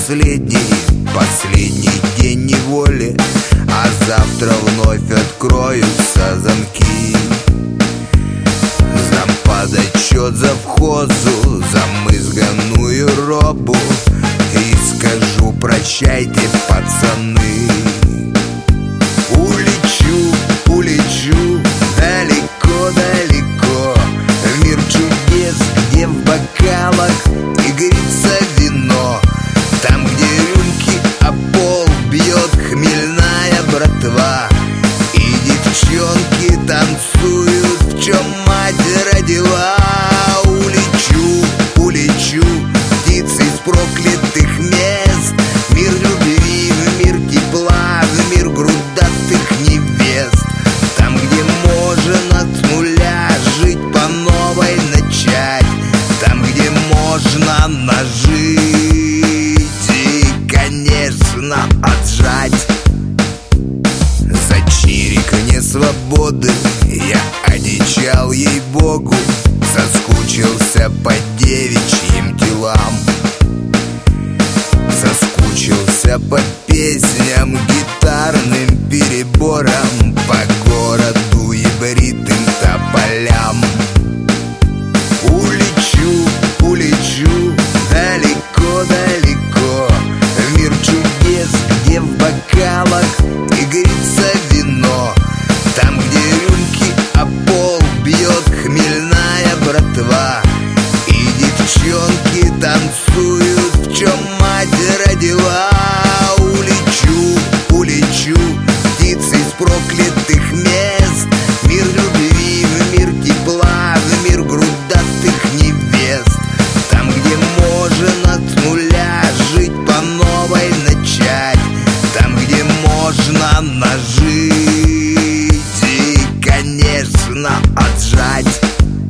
последний день неволи, а завтра вновь откроются замки. Сдам подотчет завхозу за мызганую робу и скажу: прощайте, пацаны. Улечу далеко-далеко в мир чудес, где в бокалах игрится вино, там, где рюмки о пол бьет хмельная братва, и девчонки танцуют, в чем мать родила. Улечу птицей с проклятых мест, в мир любви, в мир тепла, в мир грудастых невест, там, где можно от нуля жить, по новой начать, там, где можно нажить и, конечно, отжать. За чириканье свободы я одичал, ей-богу, соскучился по девичьим телам, соскучился по песням, гитарным переборам, по городу и бритым тополям. Улечу далеко-далеко в мир чудес, где в бокалах игрится вино, там, где рюмки о пол бьет хмельная братва, и девчонки танцуют, в чем мать родила. Улечу птицей с проклятых мест, в мир любви, в мир тепла, в мир грудастых невест, там, где можно от нуля жить, по новой начать, там, где можно нажить и, конечно, отжать.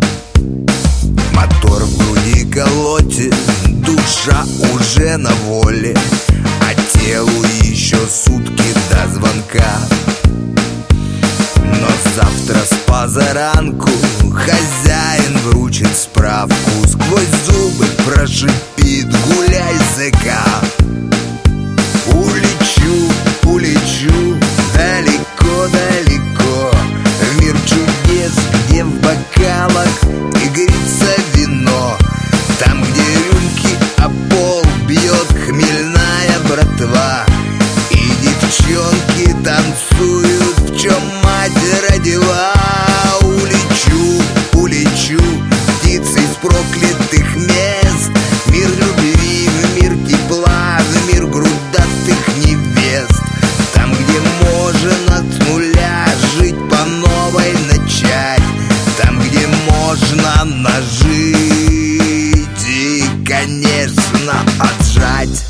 Мотор в груди колотит, душа уже на воле, а телу еще сутки до звонка. Но завтра с позаранку хозяин вручит справку, сквозь зубы прошипит: гуляй, зэка. Улечу далеко-далеко в мир чудес, где в бокалах игрится вино, там, где рюмки о пол бьет хмельная братва, и девчонки танцуют, в чем мать родила. Улечу птицей с проклятых мест, в мир любви, в мир тепла, в мир грудастых невест, там, где можно от нуля жить, по новой начать, там, где можно нажить и, конечно, отжать.